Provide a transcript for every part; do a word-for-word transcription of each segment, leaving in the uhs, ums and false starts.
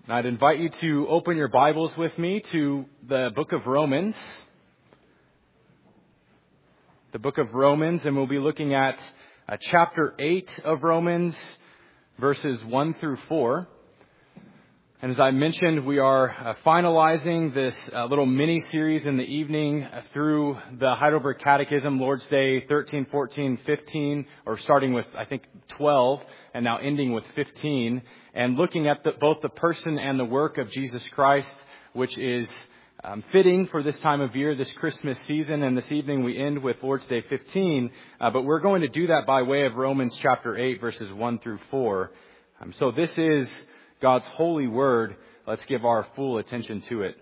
And I'd invite you to open your Bibles with me to the book of Romans. The book of Romans, and we'll be looking at uh, chapter eight of Romans, verses one through four. And as I mentioned, we are uh, finalizing this uh, little mini-series in the evening uh, through the Heidelberg Catechism, Lord's Day thirteen, fourteen, fifteen, or starting with, I think, twelve, and now ending with fifteen, and looking at the, both the person and the work of Jesus Christ, which is um, fitting for this time of year, this Christmas season. And this evening we end with Lord's Day fifteen, uh, but we're going to do that by way of Romans chapter eight, verses one through four. Um, so this is God's holy word. Let's give our full attention to it.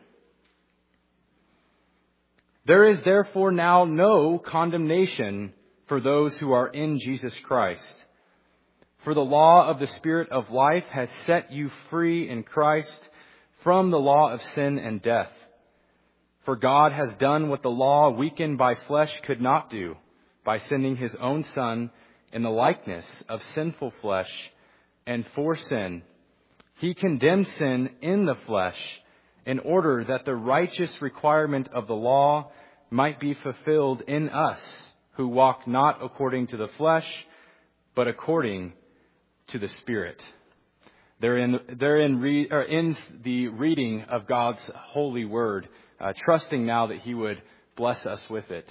There is therefore now no condemnation for those who are in Jesus Christ. For the law of the Spirit of life has set you free in Christ from the law of sin and death. For God has done what the law, weakened by flesh, could not do, by sending his own Son in the likeness of sinful flesh, and for sin He condemned sin in the flesh in order that the righteous requirement of the law might be fulfilled in us who walk not according to the flesh, but according to the Spirit. Therein, therein re, or in the reading of God's holy word, uh, trusting now that he would bless us with it.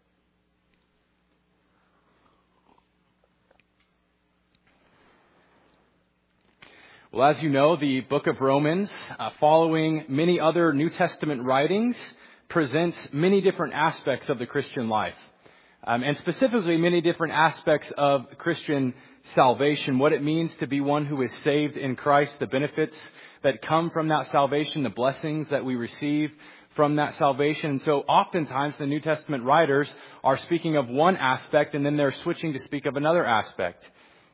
Well, as you know, the book of Romans, uh, following many other New Testament writings, presents many different aspects of the Christian life. Um, and specifically many different aspects of Christian salvation, what it means to be one who is saved in Christ, the benefits that come from that salvation, the blessings that we receive from that salvation. And so oftentimes the New Testament writers are speaking of one aspect and then they're switching to speak of another aspect.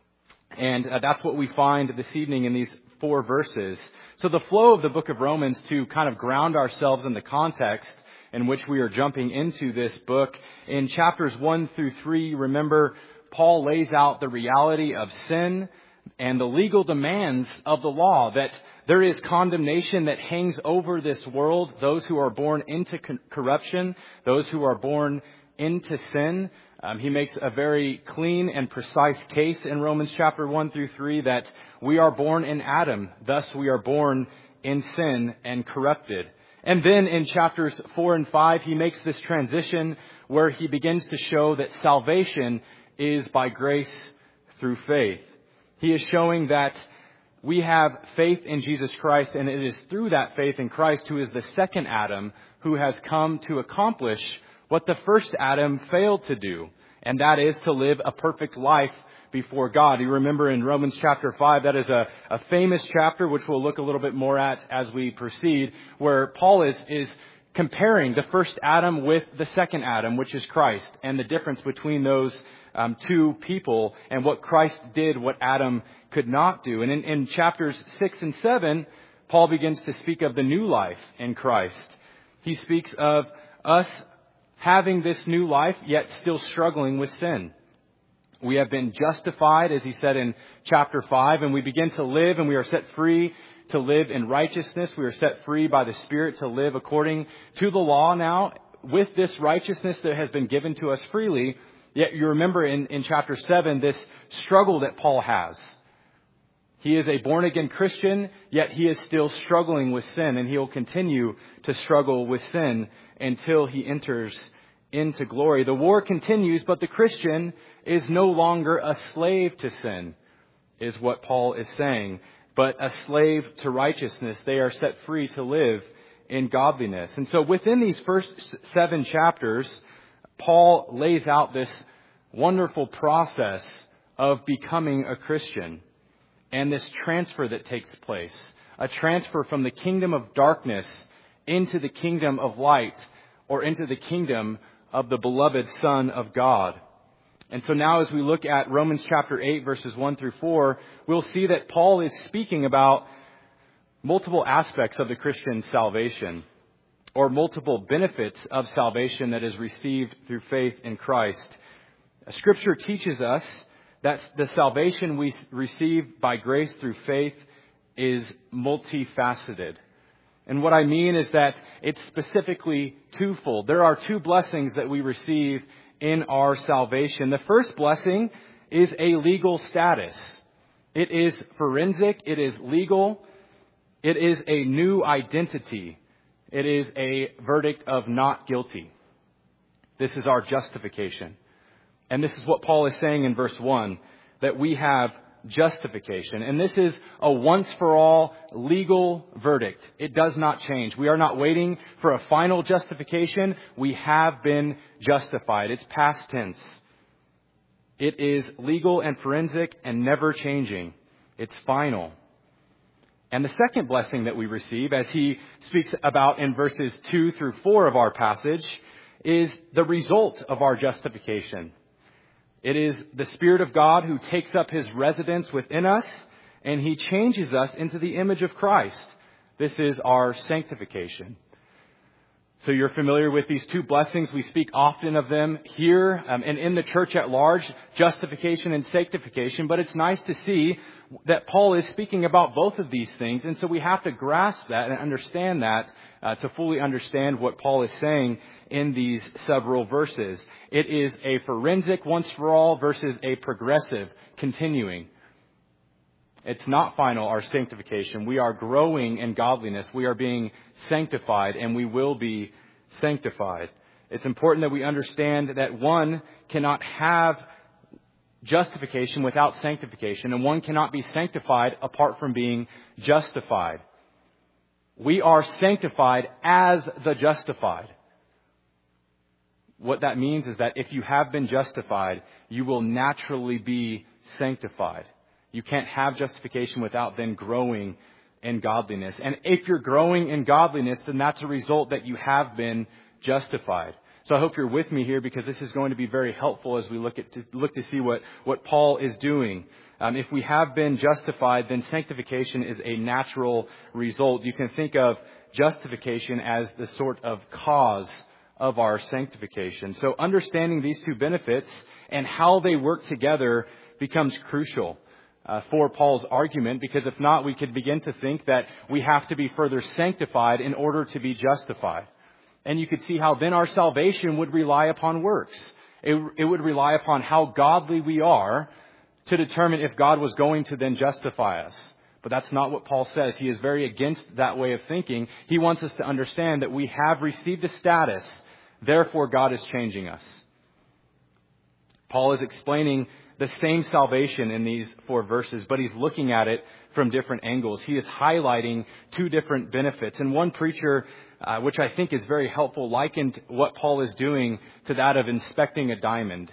And uh, that's what we find this evening in these four verses. So the flow of the book of Romans, to kind of ground ourselves in the context in which we are jumping into this book, in chapters one through three, remember, Paul lays out the reality of sin and the legal demands of the law, that there is condemnation that hangs over this world, those who are born into con- corruption, those who are born into sin. Um, he makes a very clean and precise case in Romans chapter one through three that we are born in Adam, thus we are born in sin and corrupted. And then in chapters four and five, he makes this transition where he begins to show that salvation is by grace through faith. He is showing that we have faith in Jesus Christ, and it is through that faith in Christ, who is the second Adam, who has come to accomplish what the first Adam failed to do, and that is to live a perfect life before God. You remember in Romans chapter five, that is a, a famous chapter, which we'll look a little bit more at as we proceed, where Paul is, is comparing the first Adam with the second Adam, which is Christ, and the difference between those um, two people and what Christ did, what Adam could not do. And in, in chapters six and seven, Paul begins to speak of the new life in Christ. He speaks of us having this new life, yet still struggling with sin. We have been justified, as he said in chapter five, and we begin to live, and we are set free to live in righteousness. We are set free by the Spirit to live according to the law now, with this righteousness that has been given to us freely. Yet you remember in, in chapter seven, this struggle that Paul has. He is a born-again Christian, yet he is still struggling with sin, and he will continue to struggle with sin until he enters into glory. The war continues, but the Christian is no longer a slave to sin, is what Paul is saying, but a slave to righteousness. They are set free to live in godliness. And so within these first seven chapters, Paul lays out this wonderful process of becoming a Christian, and this transfer that takes place, a transfer from the kingdom of darkness into the kingdom of light, or into the kingdom of the beloved Son of God. And so now as we look at Romans chapter eight, verses one through four, we'll see that Paul is speaking about multiple aspects of the Christian salvation, or multiple benefits of salvation that is received through faith in Christ. Scripture teaches us that the salvation we receive by grace through faith is multifaceted. And what I mean is that it's specifically twofold. There are two blessings that we receive in our salvation. The first blessing is a legal status. It is forensic. It is legal. It is a new identity. It is a verdict of not guilty. This is our justification. And this is what Paul is saying in verse one, that we have justification. And this is a once-for-all legal verdict. It does not change. We are not waiting for a final justification. We have been justified. It's past tense. It is legal and forensic and never changing. It's final. And the second blessing that we receive, as he speaks about in verses two through four of our passage, is the result of our justification. It is the Spirit of God who takes up His residence within us, and He changes us into the image of Christ. This is our sanctification. So you're familiar with these two blessings. We speak often of them here um, and in the church at large, justification and sanctification. But it's nice to see that Paul is speaking about both of these things. And so we have to grasp that and understand that uh, to fully understand what Paul is saying in these several verses. It is a forensic once for all versus a progressive continuing. It's not final, our sanctification. We are growing in godliness. We are being sanctified, and we will be sanctified. It's important that we understand that one cannot have justification without sanctification, and one cannot be sanctified apart from being justified. We are sanctified as the justified. What that means is that if you have been justified, you will naturally be sanctified. You can't have justification without then growing in godliness. And if you're growing in godliness, then that's a result that you have been justified. So I hope you're with me here, because this is going to be very helpful as we look at to, look to see what, what Paul is doing. Um, if we have been justified, then sanctification is a natural result. You can think of justification as the sort of cause of our sanctification. So understanding these two benefits and how they work together becomes crucial Uh, for Paul's argument, because if not, we could begin to think that we have to be further sanctified in order to be justified. And you could see how then our salvation would rely upon works. It, it would rely upon how godly we are to determine if God was going to then justify us. But that's not what Paul says. He is very against that way of thinking. He wants us to understand that we have received a status, therefore God is changing us. Paul is explaining the same salvation in these four verses, but he's looking at it from different angles. He is highlighting two different benefits. And one preacher, uh, which I think is very helpful, likened what Paul is doing to that of inspecting a diamond.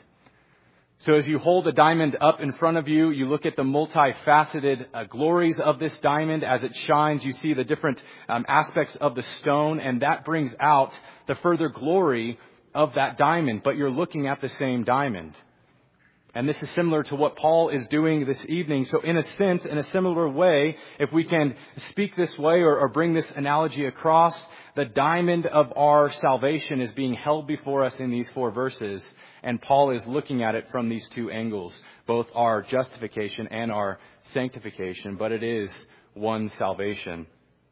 So as you hold a diamond up in front of you, you look at the multifaceted uh, glories of this diamond as it shines. You see the different um, aspects of the stone, and that brings out the further glory of that diamond. But you're looking at the same diamond. And this is similar to what Paul is doing this evening. So in a sense, in a similar way, if we can speak this way or, or bring this analogy across, the diamond of our salvation is being held before us in these four verses. And Paul is looking at it from these two angles, both our justification and our sanctification. But it is one salvation.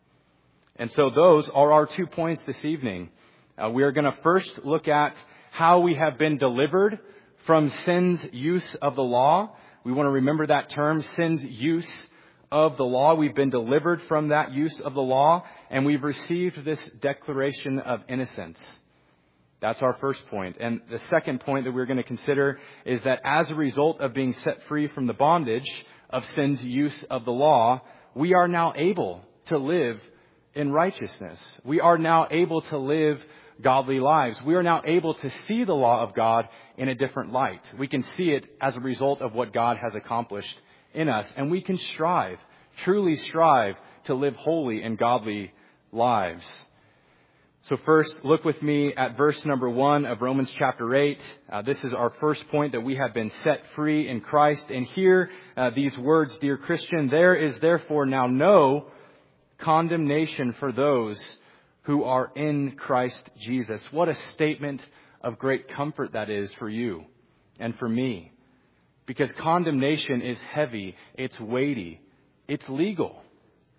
And so those are our two points this evening. Uh, we are going to first look at how we have been delivered from sin's use of the law. We want to remember that term, sin's use of the law. We've been delivered from that use of the law, and we've received this declaration of innocence. That's our first point. And the second point that we're going to consider is that as a result of being set free from the bondage of sin's use of the law, we are now able to live in righteousness. We are now able to live godly lives. We are now able to see the law of God in a different light. We can see it as a result of what God has accomplished in us. And we can strive, truly strive to live holy and godly lives. So first, look with me at verse number one of Romans chapter eight. Uh, this is our first point, that we have been set free in Christ. And here, uh, these words, dear Christian, there is therefore now no condemnation for those who are in Christ Jesus. What a statement of great comfort that is for you and for me. Because condemnation is heavy, it's weighty, it's legal.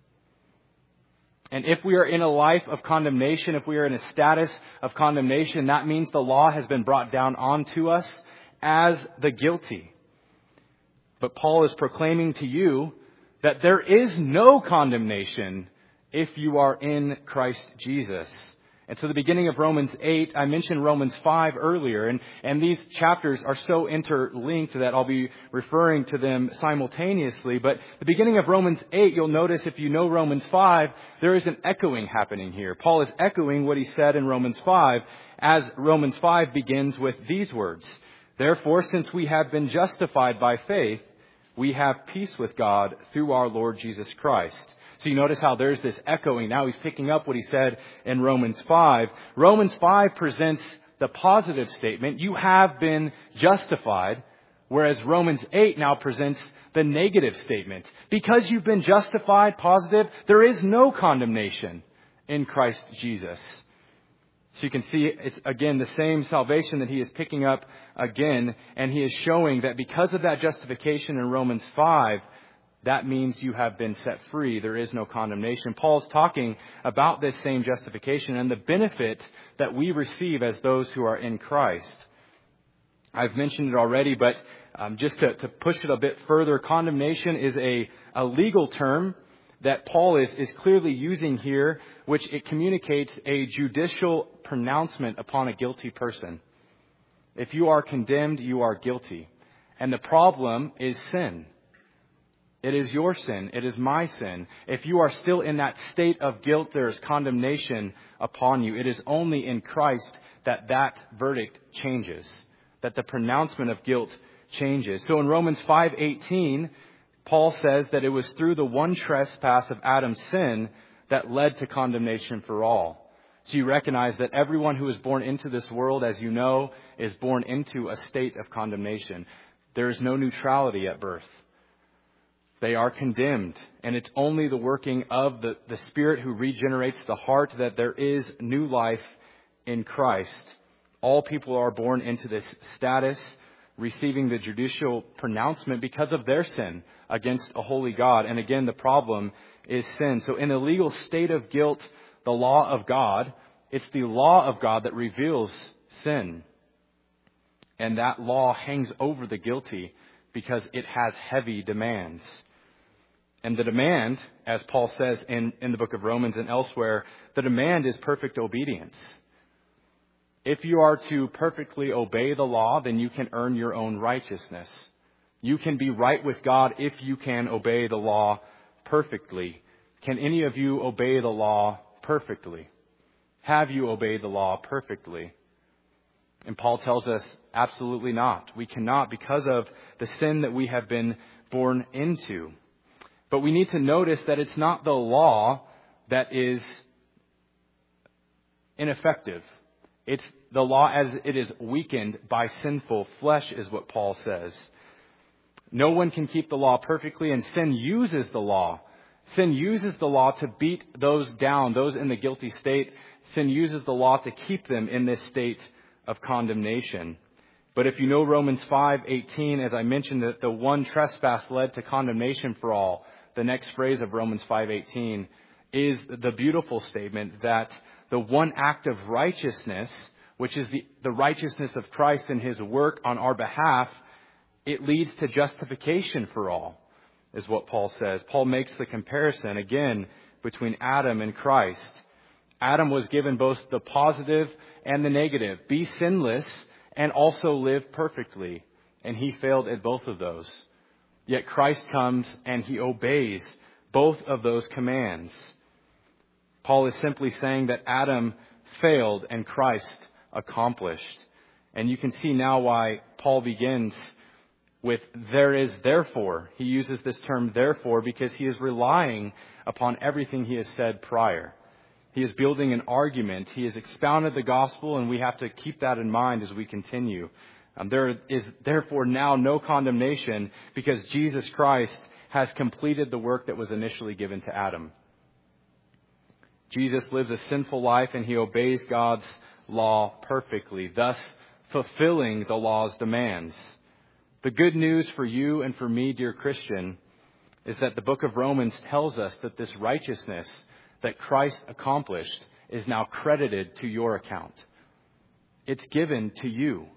And if we are in a life of condemnation, if we are in a status of condemnation, that means the law has been brought down onto us as the guilty. But Paul is proclaiming to you that there is no condemnation if you are in Christ Jesus. And so the beginning of Romans eight, I mentioned Romans five earlier, and, and these chapters are so interlinked that I'll be referring to them simultaneously. But the beginning of Romans eight, you'll notice if you know Romans five, there is an echoing happening here. Paul is echoing what he said in Romans five, as Romans five begins with these words. Therefore, since we have been justified by faith, we have peace with God through our Lord Jesus Christ. So you notice how there's this echoing. Now he's picking up what he said in Romans five. Romans five presents the positive statement, you have been justified, whereas Romans eight now presents the negative statement. Because you've been justified, positive, there is no condemnation in Christ Jesus. So you can see it's, again, the same salvation that he is picking up again, and he is showing that because of that justification in Romans five, that means you have been set free. There is no condemnation. Paul's talking about this same justification and the benefit that we receive as those who are in Christ. I've mentioned it already, but um, just to, to push it a bit further, condemnation is a, a legal term that Paul is, is clearly using here, which it communicates a judicial pronouncement upon a guilty person. If you are condemned, you are guilty. And the problem is sin. It is your sin. It is my sin. If you are still in that state of guilt, there is condemnation upon you. It is only in Christ that that verdict changes, that the pronouncement of guilt changes. So in Romans five eighteen, Paul says that it was through the one trespass of Adam's sin that led to condemnation for all. So you recognize that everyone who is born into this world, as you know, is born into a state of condemnation. There is no neutrality at birth. They are condemned, and it's only the working of the, the Spirit who regenerates the heart that there is new life in Christ. All people are born into this status, receiving the judicial pronouncement because of their sin against a holy God. And again, the problem is sin. So in the legal state of guilt, the law of God, it's the law of God that reveals sin. And that law hangs over the guilty because it has heavy demands. And the demand, as Paul says in, in the book of Romans and elsewhere, the demand is perfect obedience. If you are to perfectly obey the law, then you can earn your own righteousness. You can be right with God if you can obey the law perfectly. Can any of you obey the law perfectly? Have you obeyed the law perfectly? And Paul tells us absolutely not. We cannot because of the sin that we have been born into. But we need to notice that it's not the law that is ineffective. It's the law as it is weakened by sinful flesh, is what Paul says. No one can keep the law perfectly, and sin uses the law. Sin uses the law to beat those down, those in the guilty state. Sin uses the law to keep them in this state of condemnation. But if you know Romans five eighteen, as I mentioned, that the one trespass led to condemnation for all, the next phrase of Romans five eighteen is the beautiful statement that the one act of righteousness, which is the, the righteousness of Christ and his work on our behalf, it leads to justification for all, is what Paul says. Paul makes the comparison again between Adam and Christ. Adam was given both the positive and the negative. Be sinless and also live perfectly. And he failed at both of those. Yet Christ comes and he obeys both of those commands. Paul is simply saying that Adam failed and Christ accomplished. And you can see now why Paul begins with there is therefore. He uses this term therefore because he is relying upon everything he has said prior. He is building an argument. He has expounded the gospel, and we have to keep that in mind as we continue. Um, there is therefore now no condemnation because Jesus Christ has completed the work that was initially given to Adam. Jesus lives a sinful life and he obeys God's law perfectly, thus fulfilling the law's demands. The good news for you and for me, dear Christian, is that the book of Romans tells us that this righteousness that Christ accomplished is now credited to your account. It's given to you.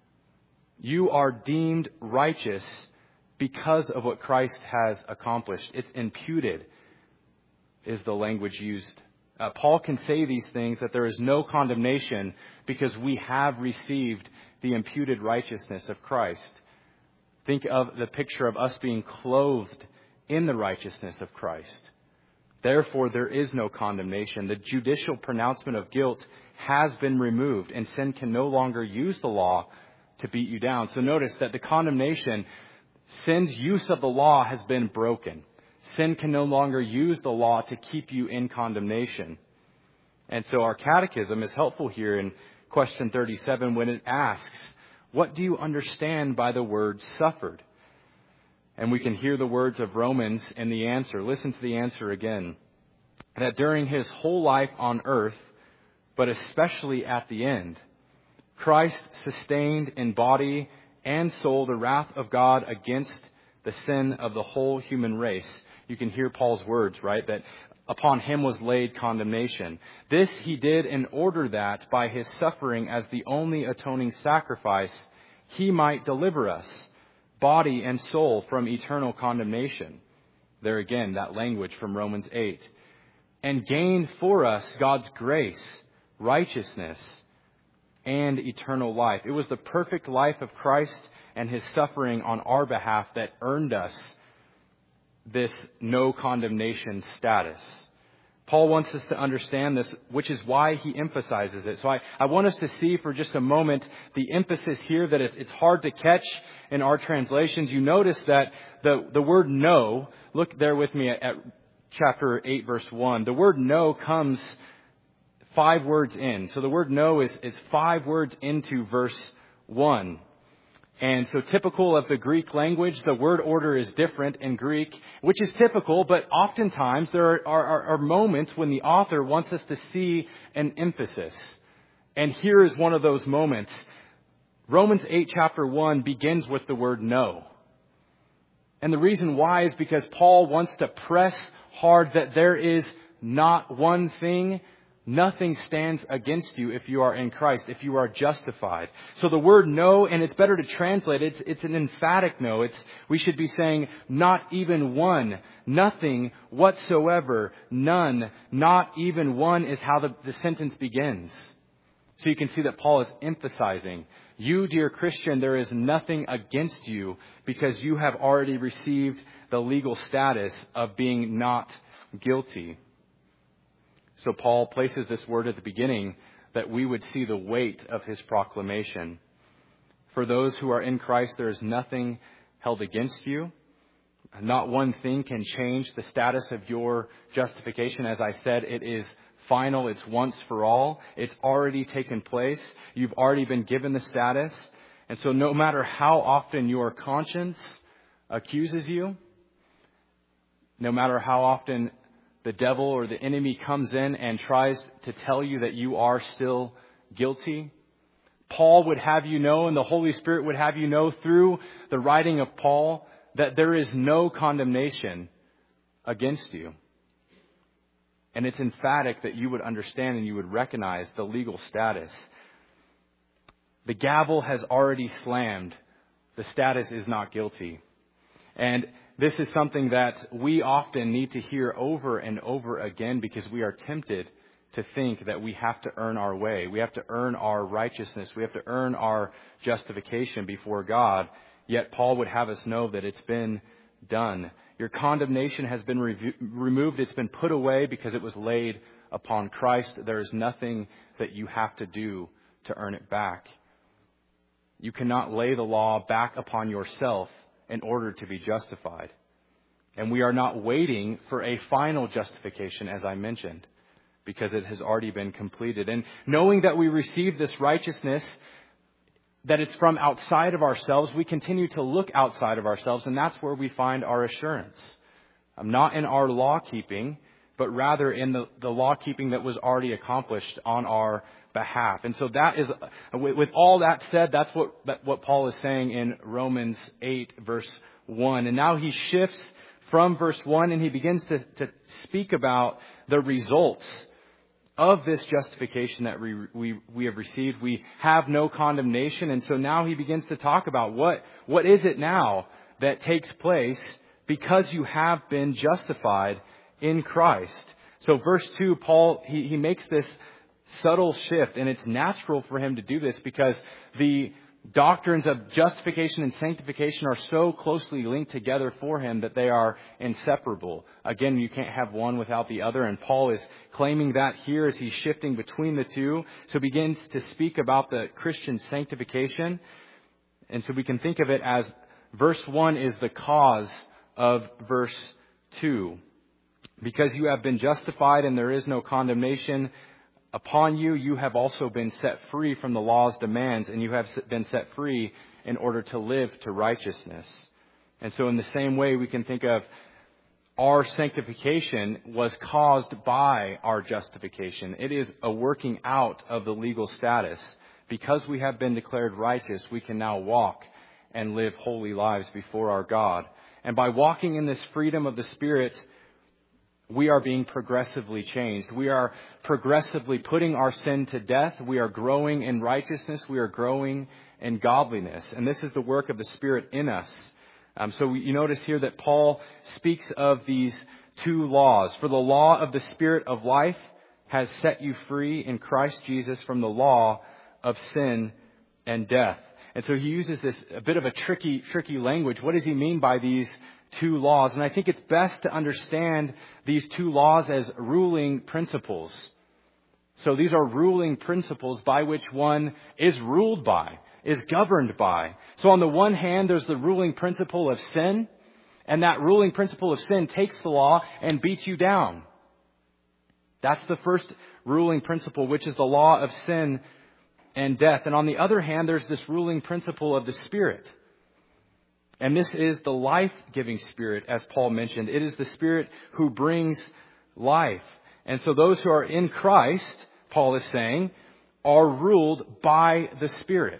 You are deemed righteous because of what Christ has accomplished. It's imputed, is the language used. Uh, Paul can say these things, that there is no condemnation because we have received the imputed righteousness of Christ. Think of the picture of us being clothed in the righteousness of Christ. Therefore, there is no condemnation. The judicial pronouncement of guilt has been removed, and sin can no longer use the law to beat you down. So notice that the condemnation, sin's use of the law has been broken. Sin can no longer use the law to keep you in condemnation. And so our catechism is helpful here in question thirty-seven when it asks, what do you understand by the word suffered? And we can hear the words of Romans in the answer. Listen to the answer again. That during his whole life on earth, but especially at the end, Christ sustained in body and soul the wrath of God against the sin of the whole human race. You can hear Paul's words, right? That upon him was laid condemnation. This he did in order that by his suffering as the only atoning sacrifice, he might deliver us, body and soul, from eternal condemnation. There again, that language from Romans eight. And gain for us God's grace, righteousness, and eternal life. It was the perfect life of Christ and his suffering on our behalf that earned us this no condemnation status. Paul wants us to understand this, which is why he emphasizes it. So I, I want us to see for just a moment the emphasis here that it's, it's hard to catch in our translations. You notice that the, the word know, look there with me at, at chapter eight, verse one. The word know comes five words in. So the word know is, is five words into verse one. And so typical of the Greek language, the word order is different in Greek, which is typical, but oftentimes there are, are, are moments when the author wants us to see an emphasis. And here is one of those moments. Romans eight, chapter one begins with the word know. And the reason why is because Paul wants to press hard that there is not one thing. Nothing stands against you if you are in Christ, if you are justified. So the word no, and it's better to translate it, it's, it's an emphatic no. It's, we should be saying not even one, nothing whatsoever, none, not even one is how the, the sentence begins. So you can see that Paul is emphasizing, you, dear Christian, there is nothing against you because you have already received the legal status of being not guilty. So Paul places this word at the beginning that we would see the weight of his proclamation. For those who are in Christ, there is nothing held against you. Not one thing can change the status of your justification. As I said, it is final. It's once for all. It's already taken place. You've already been given the status. And so no matter how often your conscience accuses you, no matter how often the devil or the enemy comes in and tries to tell you that you are still guilty, Paul would have you know, and the Holy Spirit would have you know through the writing of Paul, that there is no condemnation against you. And it's emphatic that you would understand and you would recognize the legal status. The gavel has already slammed. The status is not guilty. And this is something that we often need to hear over and over again because we are tempted to think that we have to earn our way. We have to earn our righteousness. We have to earn our justification before God. Yet Paul would have us know that it's been done. Your condemnation has been re- removed. It's been put away because it was laid upon Christ. There is nothing that you have to do to earn it back. You cannot lay the law back upon yourself in order to be justified. And we are not waiting for a final justification, as I mentioned, because it has already been completed. And knowing that we receive this righteousness, that it's from outside of ourselves, we continue to look outside of ourselves, and that's where we find our assurance. Um, not in our law keeping, but rather in the, the law keeping that was already accomplished on our behalf. And so that is, with all that said, that's what what Paul is saying in Romans eight, verse one. And now he shifts from verse one, and he begins to, to speak about the results of this justification that we, we, we have received. We have no condemnation. And so now he begins to talk about what, what is it now that takes place because you have been justified in Christ. So verse two, Paul, he, he makes this subtle shift, and it's natural for him to do this because the doctrines of justification and sanctification are so closely linked together for him that they are inseparable. Again, you can't have one without the other, and Paul is claiming that here as he's shifting between the two. So he begins to speak about the Christian sanctification. And so we can think of it as verse one is the cause of verse two. Because you have been justified and there is no condemnation upon you, you have also been set free from the law's demands, and you have been set free in order to live to righteousness. And so in the same way, we can think of our sanctification was caused by our justification. It is a working out of the legal status. Because we have been declared righteous, we can now walk and live holy lives before our God. And by walking in this freedom of the Spirit, we are being progressively changed. We are progressively putting our sin to death. We are growing in righteousness. We are growing in godliness. And this is the work of the Spirit in us. Um, so you notice here that Paul speaks of these two laws. For the law of the Spirit of life has set you free in Christ Jesus from the law of sin and death. And so he uses this a bit of a tricky, tricky language. What does he mean by these two laws? And I think it's best to understand these two laws as ruling principles. So these are ruling principles by which one is ruled by, is governed by. So on the one hand, there's the ruling principle of sin, and that ruling principle of sin takes the law and beats you down. That's the first ruling principle, which is the law of sin and death. And on the other hand, there's this ruling principle of the Spirit. And this is the life-giving Spirit, as Paul mentioned. It is the Spirit who brings life. And so those who are in Christ, Paul is saying, are ruled by the Spirit.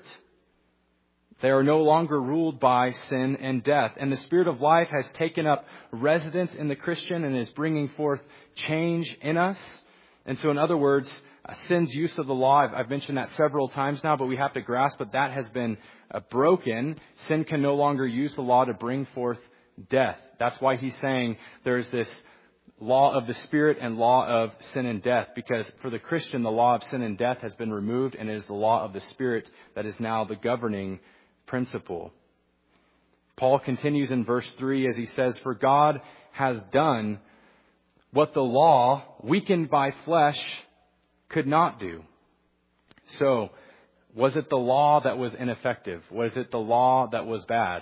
They are no longer ruled by sin and death. And the Spirit of life has taken up residence in the Christian and is bringing forth change in us. And so in other words, sin's use of the law, I've, I've mentioned that several times now, but we have to grasp that that has been uh, broken. Sin can no longer use the law to bring forth death. That's why he's saying there's this law of the Spirit and law of sin and death, because for the Christian, the law of sin and death has been removed, and it is the law of the Spirit that is now the governing principle. Paul continues in verse three as he says, "For God has done what the law, weakened by flesh, could not do." So, was it the law that was ineffective? Was it the law that was bad?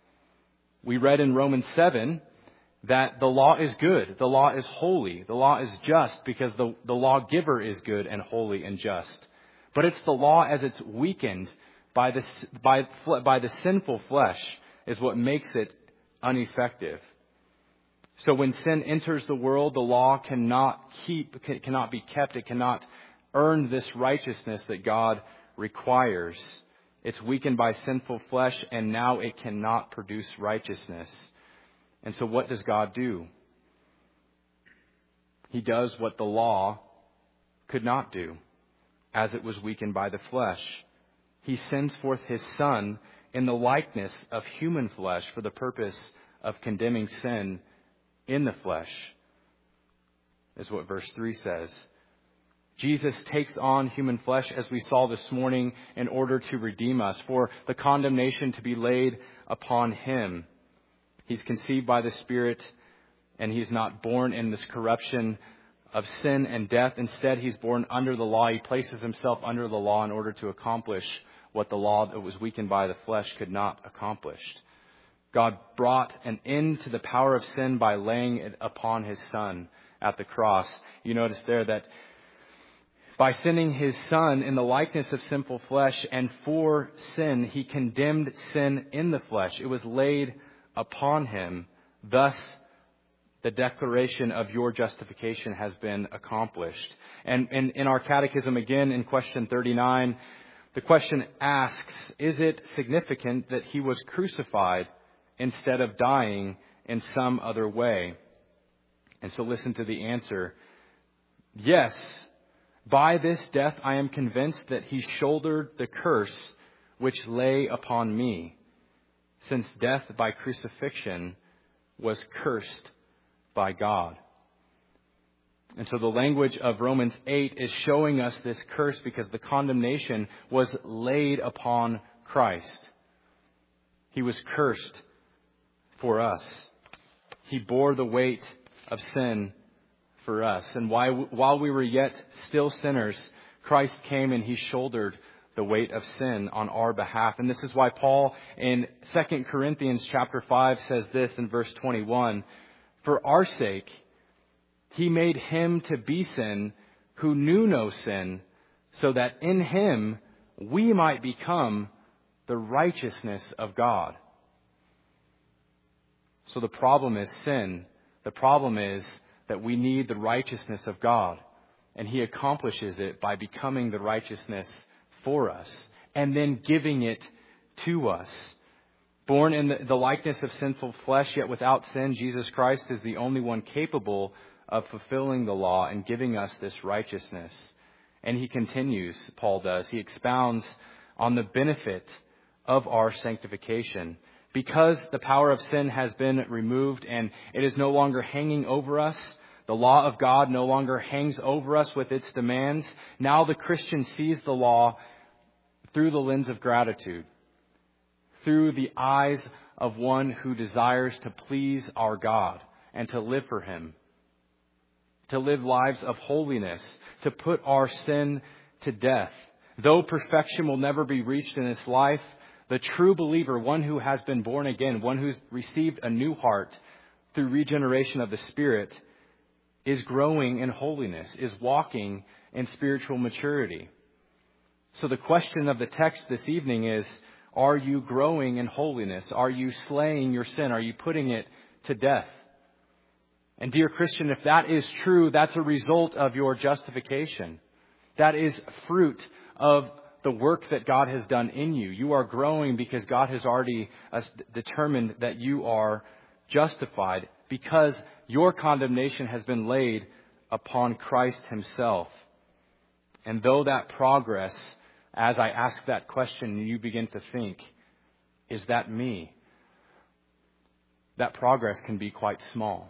We read in Romans seven that the law is good. The law is holy. The law is just because the, the lawgiver is good and holy and just. But it's the law as it's weakened by the, by, by the sinful flesh is what makes it ineffective. So when sin enters the world, the law cannot keep, cannot be kept. It cannot earn this righteousness that God requires. It's weakened by sinful flesh, and now it cannot produce righteousness. And so what does God do? He does what the law could not do, as it was weakened by the flesh. He sends forth His Son in the likeness of human flesh for the purpose of condemning sin in the flesh, is what verse three says. Jesus takes on human flesh, as we saw this morning, in order to redeem us, for the condemnation to be laid upon Him. He's conceived by the Spirit, and He's not born in this corruption of sin and death. Instead, He's born under the law. He places Himself under the law in order to accomplish what the law that was weakened by the flesh could not accomplish. God brought an end to the power of sin by laying it upon His Son at the cross. You notice there that by sending His Son in the likeness of sinful flesh and for sin, He condemned sin in the flesh. It was laid upon Him. Thus, the declaration of your justification has been accomplished. And in, in our catechism, again, in question thirty-nine, the question asks, is it significant that He was crucified instead of dying in some other way? And so listen to the answer. Yes, by this death I am convinced that he shouldered the curse which lay upon me, since death by crucifixion was cursed by God. And so the language of Romans eight is showing us this curse because the condemnation was laid upon Christ. He was cursed for us. He bore the weight of sin for us. And while we were yet still sinners, Christ came and he shouldered the weight of sin on our behalf. And this is why Paul in Second Corinthians chapter five says this in verse twenty-one, "For our sake, he made him to be sin who knew no sin, so that in him we might become the righteousness of God." So the problem is sin. The problem is that we need the righteousness of God. And he accomplishes it by becoming the righteousness for us and then giving it to us. Born in the, the likeness of sinful flesh, yet without sin, Jesus Christ is the only one capable of fulfilling the law and giving us this righteousness. And he continues, Paul does, he expounds on the benefit of our sanctification. Because the power of sin has been removed and it is no longer hanging over us, the law of God no longer hangs over us with its demands. Now the Christian sees the law through the lens of gratitude, through the eyes of one who desires to please our God and to live for him, to live lives of holiness, to put our sin to death. Though perfection will never be reached in this life, the true believer, one who has been born again, one who's received a new heart through regeneration of the Spirit, is growing in holiness, is walking in spiritual maturity. So the question of the text this evening is, are you growing in holiness? Are you slaying your sin? Are you putting it to death? And dear Christian, if that is true, that's a result of your justification. That is fruit of the work that God has done in you. You are growing because God has already determined that you are justified because your condemnation has been laid upon Christ himself. And though that progress, as I ask that question, you begin to think, is that me? That progress can be quite small.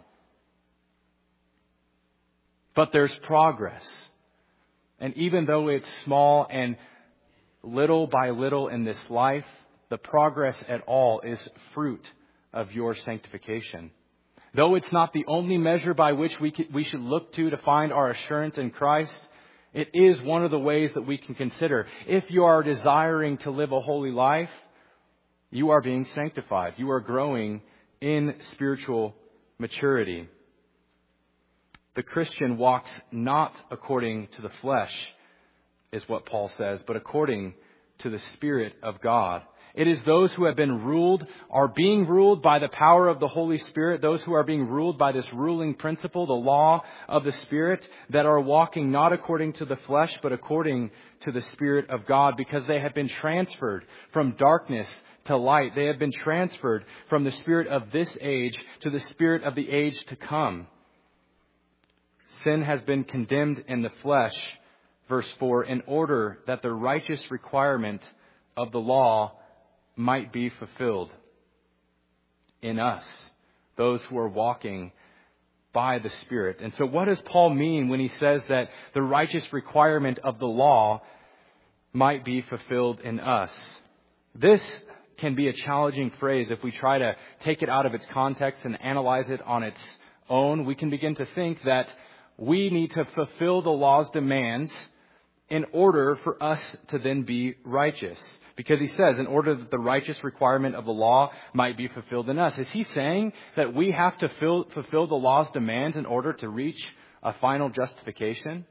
But there's progress. And even though it's small and little by little in this life, the progress at all is fruit of your sanctification. Though it's not the only measure by which we we should look to to find our assurance in Christ, it is one of the ways that we can consider. If you are desiring to live a holy life, you are being sanctified. You are growing in spiritual maturity. The Christian walks not according to the flesh, is what Paul says, but according to the Spirit of God. It is those who have been ruled, are being ruled by the power of the Holy Spirit, those who are being ruled by this ruling principle, the law of the Spirit, that are walking not according to the flesh, but according to the Spirit of God, because they have been transferred from darkness to light. They have been transferred from the spirit of this age to the spirit of the age to come. Sin has been condemned in the flesh, verse four, in order that the righteous requirement of the law might be fulfilled in us, those who are walking by the Spirit. And so what does Paul mean when he says that the righteous requirement of the law might be fulfilled in us? This can be a challenging phrase if we try to take it out of its context and analyze it on its own. We can begin to think that we need to fulfill the law's demands in order for us to then be righteous. Because he says, in order that the righteous requirement of the law might be fulfilled in us. Is he saying that we have to fill, fulfill the law's demands in order to reach a final justification?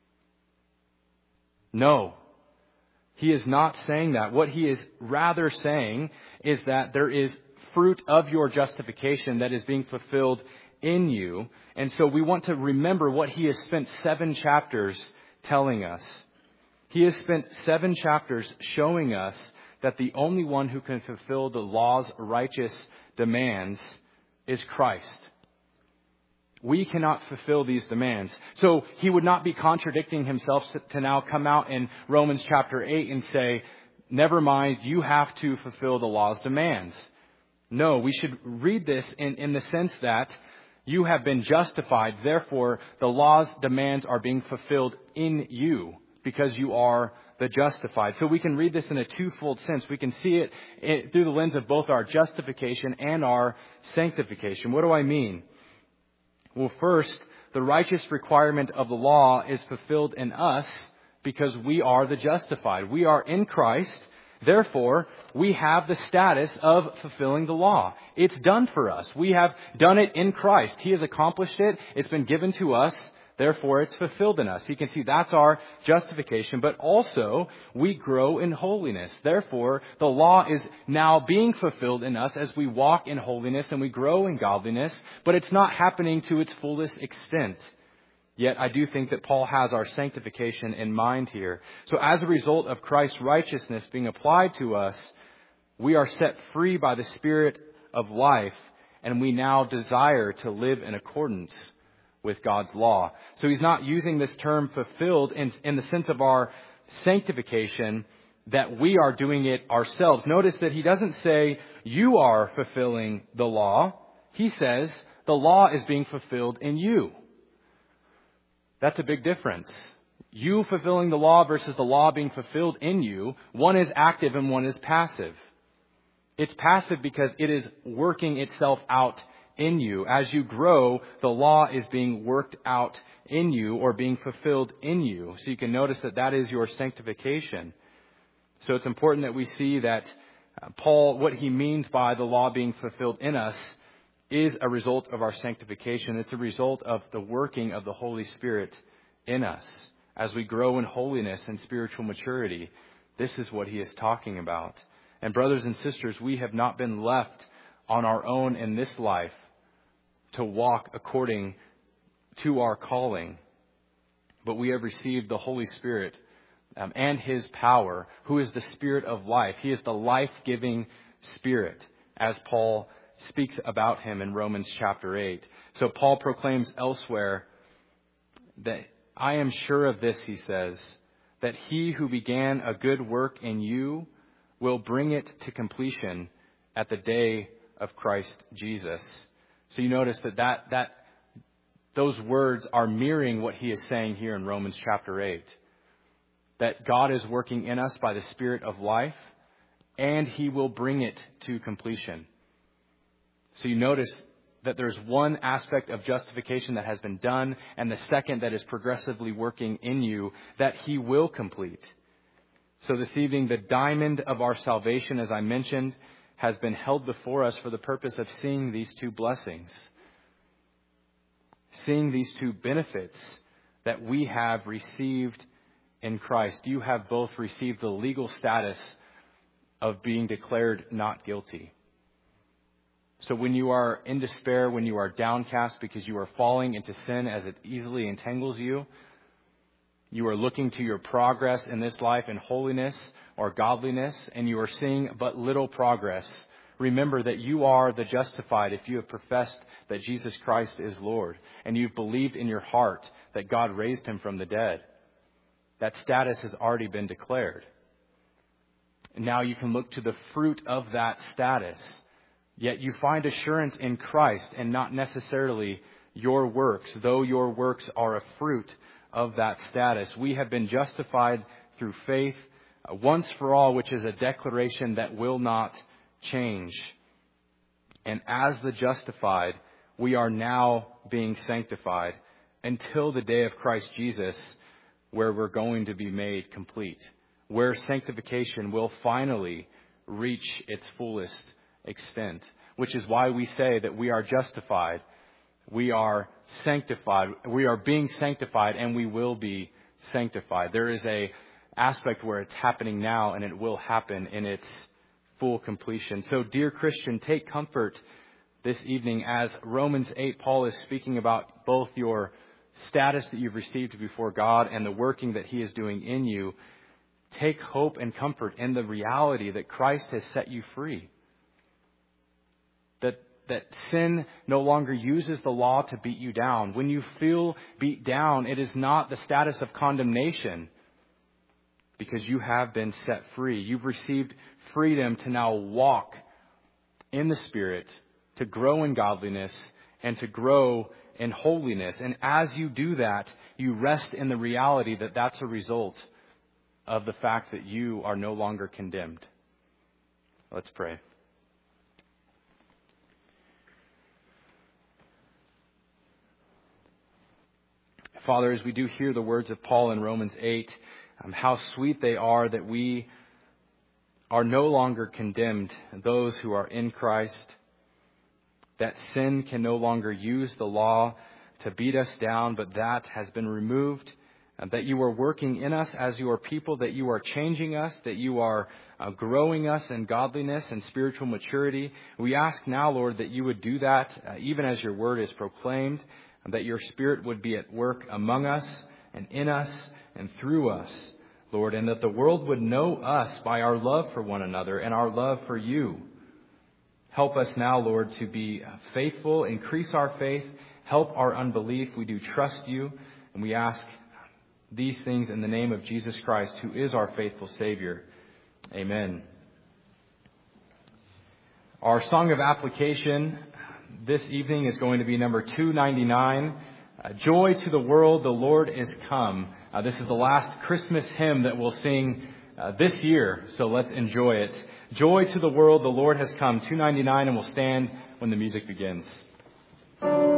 No. He is not saying that. What he is rather saying is that there is fruit of your justification that is being fulfilled in you. And so we want to remember what he has spent seven chapters telling us. He has spent seven chapters showing us that the only one who can fulfill the law's righteous demands is Christ. We cannot fulfill these demands. So he would not be contradicting himself to now come out in Romans chapter eight and say, never mind, you have to fulfill the law's demands. No, we should read this in, in the sense that you have been justified. Therefore, the law's demands are being fulfilled in you because you are the justified. So we can read this in a twofold sense. We can see it, it through the lens of both our justification and our sanctification. What do I mean? Well, first, the righteous requirement of the law is fulfilled in us because we are the justified. We are in Christ. Therefore, we have the status of fulfilling the law. It's done for us. We have done it in Christ. He has accomplished it. It's been given to us. Therefore, it's fulfilled in us. You can see that's our justification. But also, we grow in holiness. Therefore, the law is now being fulfilled in us as we walk in holiness and we grow in godliness. But it's not happening to its fullest extent. Yet, I do think that Paul has our sanctification in mind here. So as a result of Christ's righteousness being applied to us, we are set free by the Spirit of life, and we now desire to live in accordance with God's law. So he's not using this term fulfilled in, in the sense of our sanctification, that we are doing it ourselves. Notice that he doesn't say you are fulfilling the law. He says the law is being fulfilled in you. That's a big difference. You fulfilling the law versus the law being fulfilled in you. One is active and one is passive. It's passive because it is working itself out in you. As you grow, the law is being worked out in you or being fulfilled in you. So you can notice that that is your sanctification. So it's important that we see that uh, Paul, what he means by the law being fulfilled in us is a result of our sanctification. It's a result of the working of the Holy Spirit in us. As we grow in holiness and spiritual maturity, this is what he is talking about. And brothers and sisters, we have not been left on our own in this life to walk according to our calling. But we have received the Holy Spirit um, and His power, who is the Spirit of life. He is the life-giving Spirit, as Paul speaks about Him in Romans chapter eight. So Paul proclaims elsewhere that I am sure of this, he says, that He who began a good work in you will bring it to completion at the day of Christ Jesus. So you notice that, that that those words are mirroring what he is saying here in Romans chapter eight. That God is working in us by the Spirit of life, and He will bring it to completion. So you notice that there's one aspect of justification that has been done, and the second that is progressively working in you that He will complete. So this evening, the diamond of our salvation, as I mentioned, has been held before us for the purpose of seeing these two blessings. Seeing these two benefits that we have received in Christ. You have both received the legal status of being declared not guilty. So when you are in despair, when you are downcast because you are falling into sin as it easily entangles you, you are looking to your progress in this life in holiness or godliness, and you are seeing but little progress. Remember that you are the justified if you have professed that Jesus Christ is Lord, and you've believed in your heart that God raised Him from the dead. That status has already been declared. And now you can look to the fruit of that status. Yet you find assurance in Christ and not necessarily your works, though your works are a fruit of that status. We have been justified through faith uh, once for all, which is a declaration that will not change. And as the justified, we are now being sanctified until the day of Christ Jesus, where we're going to be made complete, where sanctification will finally reach its fullest extent, which is why we say that we are justified, we are sanctified, we are being sanctified, and we will be sanctified. There is a aspect where it's happening now, and it will happen in its full completion. So, dear Christian, take comfort this evening as Romans eight, Paul is speaking about both your status that you've received before God and the working that He is doing in you. Take hope and comfort in the reality that Christ has set you free. That that sin no longer uses the law to beat you down. When you feel beat down, it is not the status of condemnation, because you have been set free. You've received freedom to now walk in the Spirit, to grow in godliness, and to grow in holiness. And as you do that, you rest in the reality that that's a result of the fact that you are no longer condemned. Let's pray. Father, as we do hear the words of Paul in Romans eight, um, how sweet they are that we are no longer condemned, those who are in Christ, that sin can no longer use the law to beat us down, but that has been removed, and that you are working in us as your people, that you are changing us, that you are uh, growing us in godliness and spiritual maturity. We ask now, Lord, that you would do that uh, even as your word is proclaimed, and that your Spirit would be at work among us and in us and through us, Lord, and that the world would know us by our love for one another and our love for you. Help us now, Lord, to be faithful, increase our faith, help our unbelief. We do trust you, and we ask these things in the name of Jesus Christ, who is our faithful Savior. Amen. Our song of application this evening is going to be number two ninety-nine. Uh, Joy to the world, the Lord is come. Uh, this is the last Christmas hymn that we'll sing uh, this year, so let's enjoy it. Joy to the world, the Lord has come. two ninety-nine, and we'll stand when the music begins.